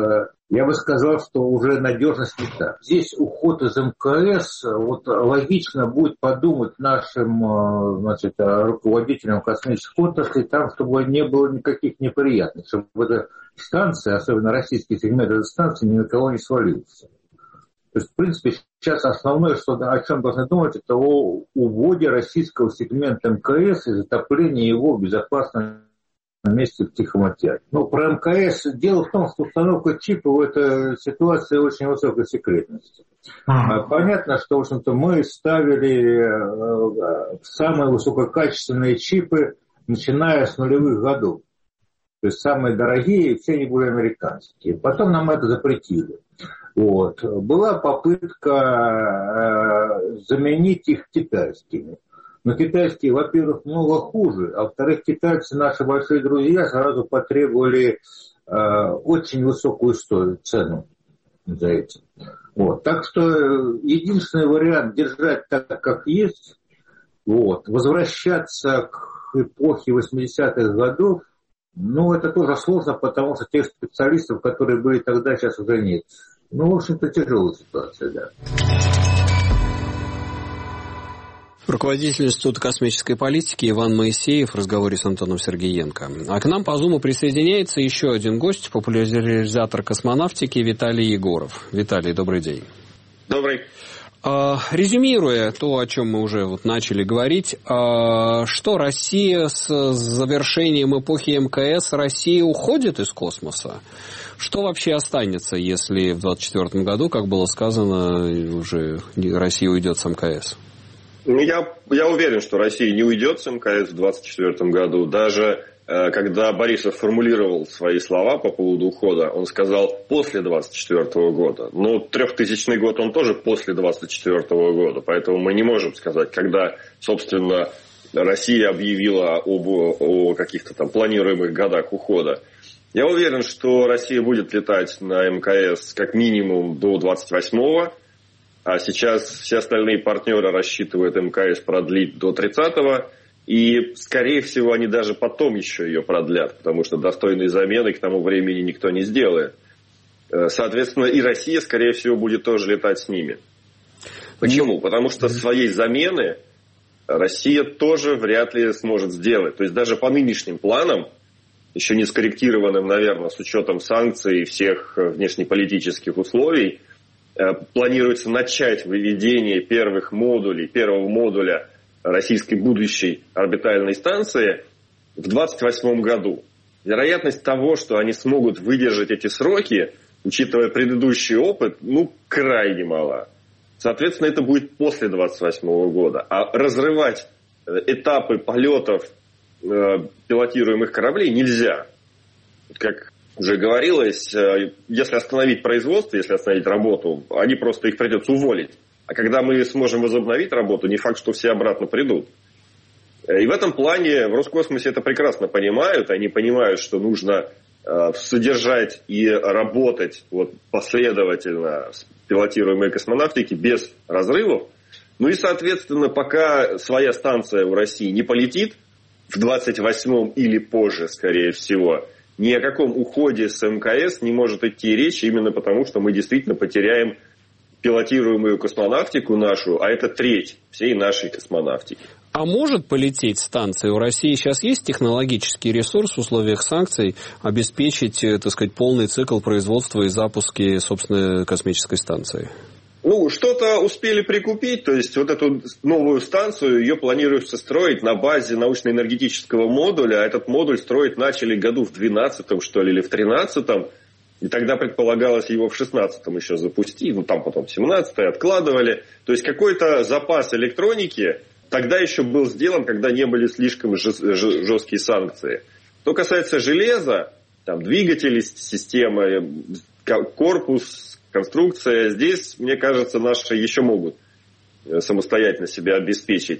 Speaker 4: Я бы сказал, что уже надежность не так. Здесь уход из МКС, вот логично будет подумать нашим, руководителям космических отраслей, там, чтобы не было никаких неприятностей, чтобы эта станция, особенно российский сегмент этой станции, ни на кого не свалился. То есть, в принципе, сейчас основное, о чем должны думать, это о уводе российского сегмента МКС и затоплении его в безопасном месте в Тихом океане. Про МКС. Дело в том, что установка чипа в этой ситуации очень высокой секретности. Понятно, что, в общем-то, мы ставили самые высококачественные чипы, начиная с нулевых годов. То есть самые дорогие, все они были американские. Потом нам это запретили. Была попытка заменить их китайскими. Но китайские, во-первых, много хуже, а во-вторых, китайцы, наши большие друзья, сразу потребовали очень высокую цену за этим. Так что единственный вариант держать так, как есть, возвращаться к эпохе 80-х годов, это тоже сложно, потому что тех специалистов, которые были тогда, сейчас уже нет. В общем-то, тяжелая ситуация, да.
Speaker 1: Руководитель Института космической политики Иван Моисеев в разговоре с Антоном Сергеенко. А к нам по Зуму присоединяется еще один гость, популяризатор космонавтики Виталий Егоров. Виталий, добрый день.
Speaker 5: Добрый.
Speaker 1: Резюмируя то, о чем мы уже начали говорить, что Россия с завершением эпохи МКС, Россия уходит из космоса? Что вообще останется, если в 2024 году, как было сказано, уже Россия уйдет с МКС?
Speaker 5: Я уверен, что Россия не уйдет с МКС в 2024 году. Даже когда Борисов формулировал свои слова по поводу ухода, он сказал после 2024 года. Но 3000 год он тоже после 2024 года. Поэтому мы не можем сказать, когда, собственно, Россия объявила о каких-то там планируемых годах ухода. Я уверен, что Россия будет летать на МКС как минимум до 28-го. А сейчас все остальные партнеры рассчитывают МКС продлить до 30-го. И, скорее всего, они даже потом еще ее продлят, потому что достойной замены к тому времени никто не сделает. Соответственно, и Россия, скорее всего, будет тоже летать с ними. Почему? Потому что своей замены Россия тоже вряд ли сможет сделать. То есть даже по нынешним планам, еще не скорректированным, наверное, с учетом санкций и всех внешнеполитических условий, планируется начать выведение первого модуля российской будущей орбитальной станции в 2028 году. Вероятность того, что они смогут выдержать эти сроки, учитывая предыдущий опыт, крайне мала. Соответственно, это будет после 2028 года. А разрывать этапы полетов пилотируемых кораблей нельзя. Как уже говорилось, если остановить производство, если остановить работу, их придется уволить. А когда мы сможем возобновить работу, не факт, что все обратно придут. И в этом плане в Роскосмосе это прекрасно понимают. Они понимают, что нужно содержать и работать последовательно с пилотируемой космонавтики без разрывов. И, соответственно, пока своя станция у России не полетит, в 28-м или позже, скорее всего, ни о каком уходе с МКС не может идти речь, именно потому, что мы действительно потеряем пилотируемую космонавтику нашу, а это треть всей нашей космонавтики.
Speaker 1: А может полететь станция? У России сейчас есть технологический ресурс в условиях санкций обеспечить, полный цикл производства и запуска собственной космической станции?
Speaker 5: Что-то успели прикупить, то есть эту новую станцию, ее планируется строить на базе научно-энергетического модуля, а этот модуль строить начали году в 12-м, что ли, или в 13-м, и тогда предполагалось его в 16-м еще запустить, там потом 17-й откладывали, то есть какой-то запас электроники тогда еще был сделан, когда не были слишком жесткие санкции. Что касается железа, двигатели, системы, корпус, конструкция, здесь, мне кажется, наши еще могут самостоятельно себя обеспечить.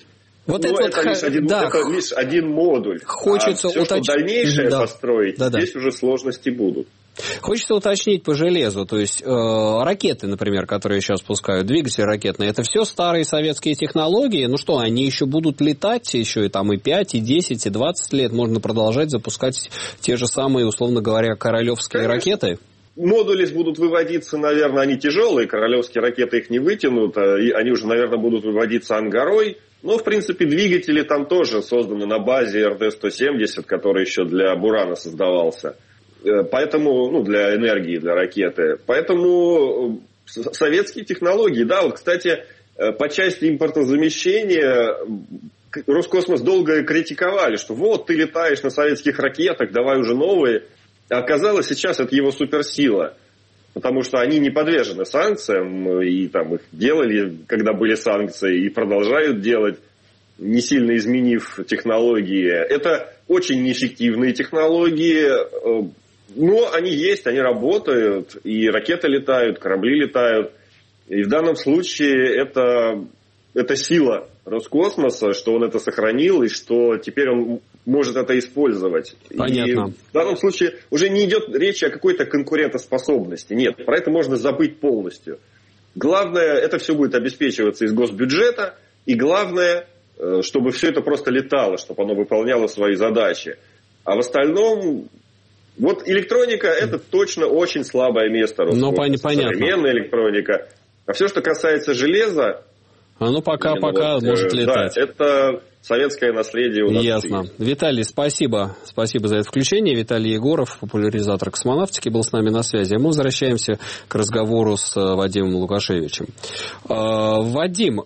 Speaker 5: Это лишь один модуль.
Speaker 1: Хочется
Speaker 5: все, что дальнейшее построить, здесь уже сложности будут.
Speaker 1: Хочется уточнить по железу, то есть ракеты, например, которые сейчас пускают, двигатели ракетные, это все старые советские технологии, они еще будут летать, еще и 5, и 10, и 20 лет можно продолжать запускать те же самые, условно говоря, королевские ракеты?
Speaker 5: Модули будут выводиться, наверное, они тяжелые, королевские ракеты их не вытянут, и они уже, наверное, будут выводиться Ангарой. Но, в принципе, двигатели там тоже созданы на базе РД-170, который еще для Бурана создавался. Поэтому, для энергии, для ракеты. Поэтому советские технологии, да, вот, кстати, по части импортозамещения Роскосмос долго критиковали, что вот ты летаешь на советских ракетах, давай уже новые. А оказалось, сейчас это его суперсила. Потому что они не подвержены санкциям, и там их делали, когда были санкции, и продолжают делать, не сильно изменив технологии. Это очень неэффективные технологии, но они есть, они работают, и ракеты летают, корабли летают. И в данном случае это сила Роскосмоса, что он это сохранил, и что теперь он может это использовать.
Speaker 1: Понятно.
Speaker 5: И в данном случае уже не идет речь о какой-то конкурентоспособности. Нет, про это можно забыть полностью. Главное, это все будет обеспечиваться из госбюджета, и главное, чтобы все это просто летало, чтобы оно выполняло свои задачи. А в остальном, вот электроника, это точно очень слабое место Роскосмоса. Современная электроника. А все, что касается железа,
Speaker 1: пока может летать.
Speaker 5: Да, это советское наследие у нас.
Speaker 1: Ясно. Виталий, спасибо. Спасибо за это включение. Виталий Егоров, популяризатор космонавтики, был с нами на связи. Мы возвращаемся к разговору с Вадимом Лукашевичем. Вадим,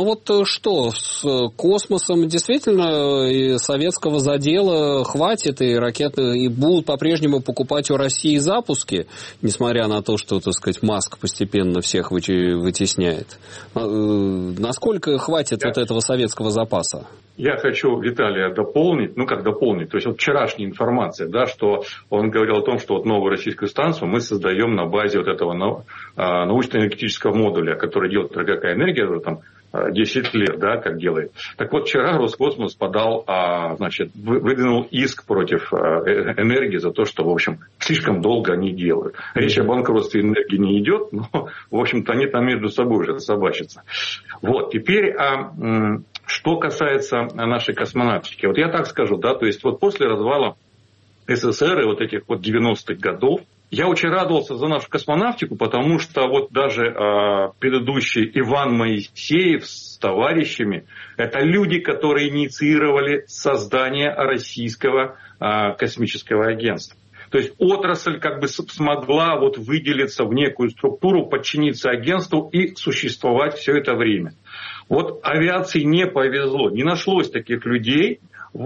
Speaker 1: что, с космосом действительно советского задела хватит, и ракеты и будут по-прежнему покупать у России запуски, несмотря на то, что, Маск постепенно всех вытесняет? Насколько хватит этого советского запаса?
Speaker 3: Я хочу Виталия дополнить, то есть вчерашняя информация, да, что он говорил о том, что новую российскую станцию мы создаем на базе этого научно-энергетического модуля, который делает РГК «Энергия», там 10 лет, да, как делает. Так вот, вчера Роскосмос выдвинул иск против энергии за то, что, в общем, слишком долго они делают. Речь о банкротстве энергии не идет, но, в общем-то, они там между собой уже собачатся. Вот, теперь, что касается нашей космонавтики. Вот я так скажу, да, то есть после развала СССР и этих 90-х годов, я очень радовался за нашу космонавтику, потому что даже предыдущий Иван Моисеев с товарищами, это люди, которые инициировали создание российского космического агентства. То есть отрасль смогла выделиться в некую структуру, подчиниться агентству и существовать все это время. Авиации не повезло, не нашлось таких людей,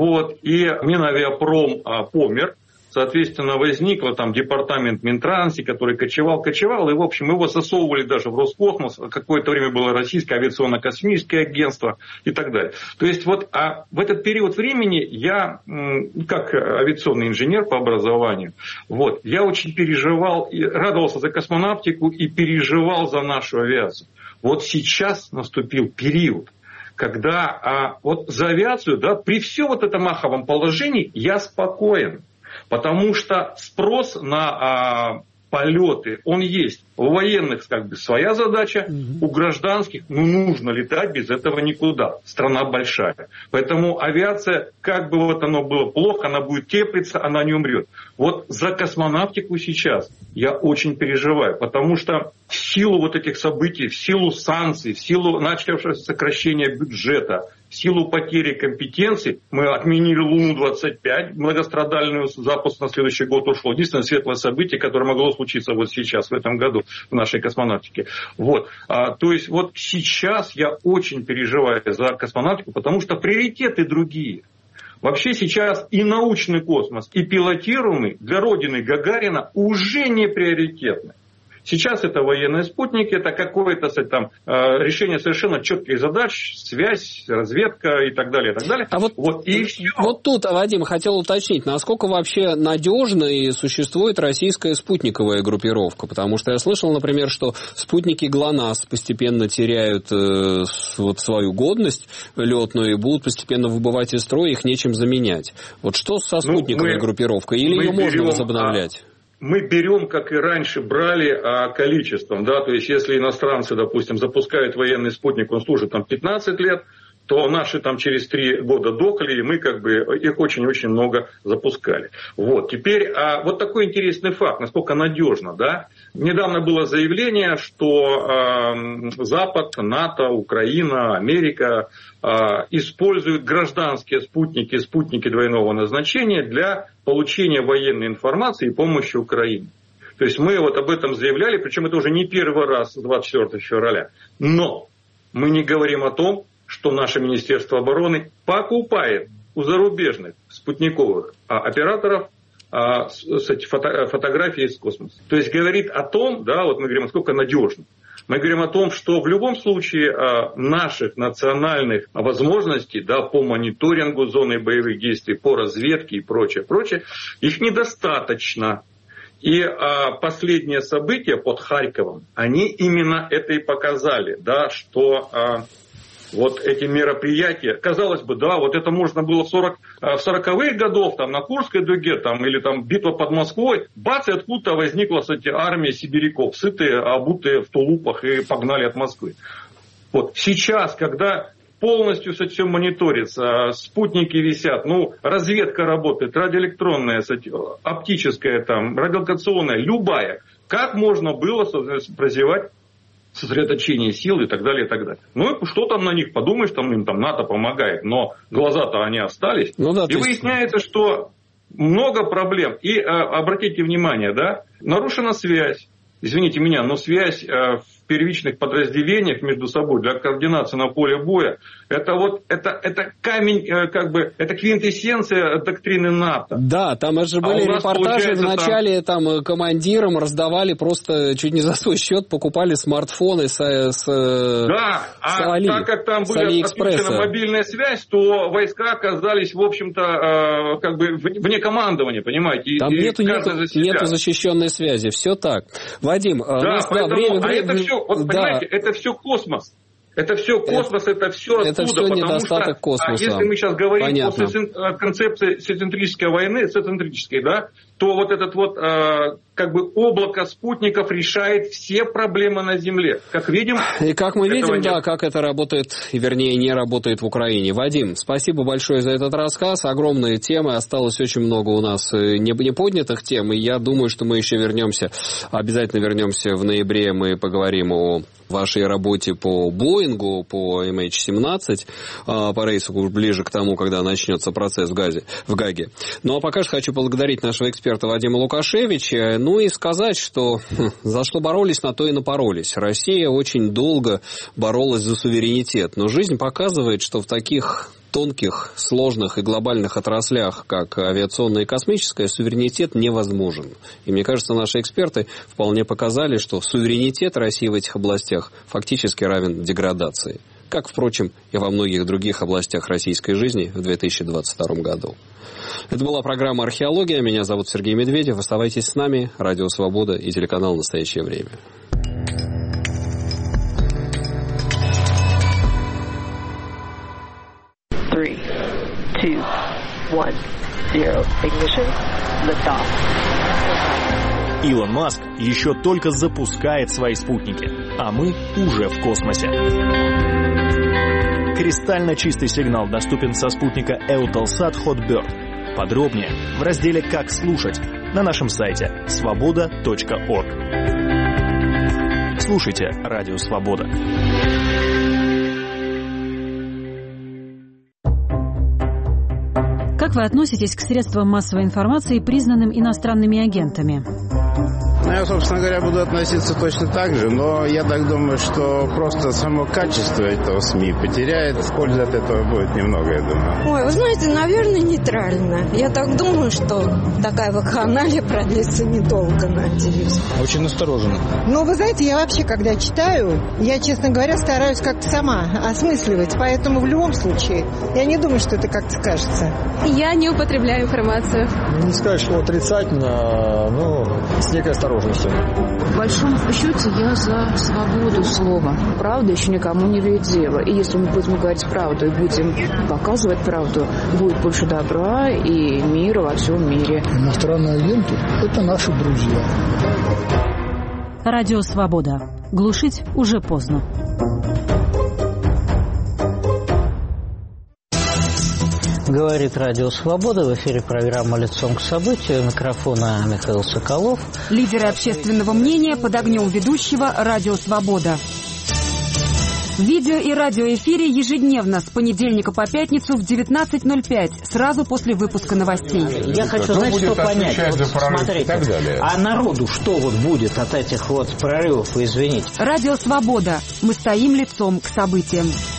Speaker 3: и Минавиапром помер. Соответственно, возник департамент Минтранси, который кочевал, и, в общем, его засовывали даже в Роскосмос. Какое-то время было Российское авиационно-космическое агентство и так далее. То есть, в этот период времени я, как авиационный инженер по образованию, я очень переживал, и радовался за космонавтику и переживал за нашу авиацию. Сейчас наступил период, когда за авиацию, да, при всем этом аховом положении я спокоен. Потому что спрос на полеты, он есть. У военных своя задача, у гражданских нужно летать, без этого никуда. Страна большая. Поэтому авиация, как бы оно было плохо, она будет теплиться, она не умрет. За космонавтику сейчас я очень переживаю, потому что в силу этих событий, в силу санкций, в силу начавшегося сокращения бюджета, в силу потери компетенций, мы отменили Луну-25, многострадальный запуск на следующий год ушел. Единственное светлое событие, которое могло случиться сейчас, в этом году, в нашей космонавтике. То есть сейчас я очень переживаю за космонавтику, потому что приоритеты другие. Вообще сейчас и научный космос, и пилотируемый для родины Гагарина уже не приоритетны. Сейчас это военные спутники, это какое-то решение совершенно четких задач, связь, разведка и так далее, и так далее. И все.
Speaker 1: Тут, Вадим, хотел уточнить, насколько вообще надежно и существует российская спутниковая группировка? Потому что я слышал, например, что спутники ГЛОНАСС постепенно теряют свою годность летную и будут постепенно выбывать из строя, их нечем заменять. Что со спутниковой группировкой? Или ее можно возобновлять?
Speaker 3: Мы берем, как и раньше брали, количеством. Да? То есть, если иностранцы, допустим, запускают военный спутник, он служит 15 лет, то наши там через 3 года дохли, и мы как бы их очень-очень много запускали. Вот. Теперь вот такой интересный факт, насколько надежно, да. Недавно было заявление, что Запад, НАТО, Украина, Америка используют гражданские спутники двойного назначения для получения военной информации и помощи Украине. То есть мы вот об этом заявляли, причем это уже не первый раз с 24 февраля. Но мы не говорим о том, что наше Министерство обороны покупает у зарубежных спутниковых операторов фотографии из космоса. То есть говорит о том, да, вот мы говорим, насколько надежно. Мы говорим о том, что в любом случае наших национальных возможностей, да, по мониторингу зоны боевых действий, по разведке и прочее, их недостаточно. И последние события под Харьковом, они именно это и показали, да, что вот эти мероприятия, казалось бы, да, вот это можно было в 40-х годов, там, на Курской дуге, там, или там битва под Москвой, бац, и откуда-то возникла, кстати, армия сибиряков, сытые, обутые в тулупах, и погнали от Москвы. Вот сейчас, когда полностью все мониторится, спутники висят, разведка работает, радиоэлектронная, оптическая, там, радиолокационная, любая, как можно было прозевать сосредоточение сил и так далее, и так далее. Что там на них, подумаешь, там им там НАТО помогает, но глаза-то они остались. И выясняется, что много проблем. И обратите внимание, да, нарушена связь. Извините меня, но связь в первичных подразделениях между собой для координации на поле боя, это камень, как бы, это квинтэссенция доктрины НАТО.
Speaker 1: Да, там же были репортажи в начале, там командирам раздавали просто чуть не за свой счет, покупали смартфоны с
Speaker 3: так как там была отключена мобильная связь, то войска оказались, в общем-то, как бы вне командования, понимаете?
Speaker 1: Там нету защищенной связи, все так. Вадим,
Speaker 3: понимаете, это все космос. Это все космос, это все оттуда.
Speaker 1: Это все недостаток космоса.
Speaker 3: Если мы сейчас говорим о концепции сецентрической войны, да, то вот этот как бы облако спутников решает все проблемы на Земле. Как видим...
Speaker 1: И как мы видим, да, как это работает, вернее, не работает в Украине. Вадим, спасибо большое за этот рассказ. Огромные темы. Осталось очень много у нас не поднятых тем. И я думаю, что мы еще обязательно вернемся в ноябре. Мы поговорим о вашей работе по Боингу, по MH17, по рейсу ближе к тому, когда начнется процесс в Гаге. Ну, а пока что хочу поблагодарить нашего эксперта Вадима Лукашевича, и сказать, что за что боролись, на то и напоролись. Россия очень долго боролась за суверенитет, но жизнь показывает, что в таких тонких, сложных и глобальных отраслях, как авиационная и космическая, суверенитет невозможен. И мне кажется, наши эксперты вполне показали, что суверенитет России в этих областях фактически равен деградации. Как, впрочем, и во многих других областях российской жизни в 2022 году. Это была программа «Археология». Меня зовут Сергей Медведев. Оставайтесь с нами. Радио «Свобода» и телеканал «Настоящее время».
Speaker 6: Илон Маск еще только запускает свои спутники, а мы уже в космосе. Кристально чистый сигнал доступен со спутника Eutelsat Hotbird. Подробнее в разделе «Как слушать» на нашем сайте svoboda.org. Слушайте Радио Свобода.
Speaker 7: Как вы относитесь к средствам массовой информации, признанным иностранными агентами?
Speaker 8: Я, собственно говоря, буду относиться точно так же, но я так думаю, что просто само качество этого СМИ потеряет, пользы от этого будет немного, я думаю.
Speaker 9: Ой, вы знаете, наверное, нейтрально. Я так думаю, что такая вакханалия продлится недолго, надеюсь.
Speaker 10: Очень настороженно.
Speaker 11: Ну, вы знаете, я вообще, когда читаю, я, честно говоря, стараюсь как-то сама осмысливать, поэтому в любом случае я не думаю, что это как-то скажется.
Speaker 12: Я не употребляю информацию.
Speaker 10: Не сказать, что отрицательно, но с некой осторожностью.
Speaker 13: В большом счете я за свободу слова. Правда еще никому не имеет дела. И если мы будем говорить правду и будем показывать правду, будет больше добра и мира во всем мире.
Speaker 14: Иностранные агенты – это наши друзья.
Speaker 7: Радио «Свобода». Глушить уже поздно.
Speaker 15: Говорит Радио Свобода. В эфире программа «Лицом к событию». У микрофона Михаил Соколов.
Speaker 16: Лидеры общественного мнения под огнем ведущего «Радио Свобода». В видео- и радиоэфире ежедневно с понедельника по пятницу в 19:05, сразу после выпуска новостей.
Speaker 15: Я хочу, знаете, что понять. Вот, смотрите, а народу что вот будет от этих вот прорывов, извините?
Speaker 16: Радио Свобода. Мы стоим лицом к событиям.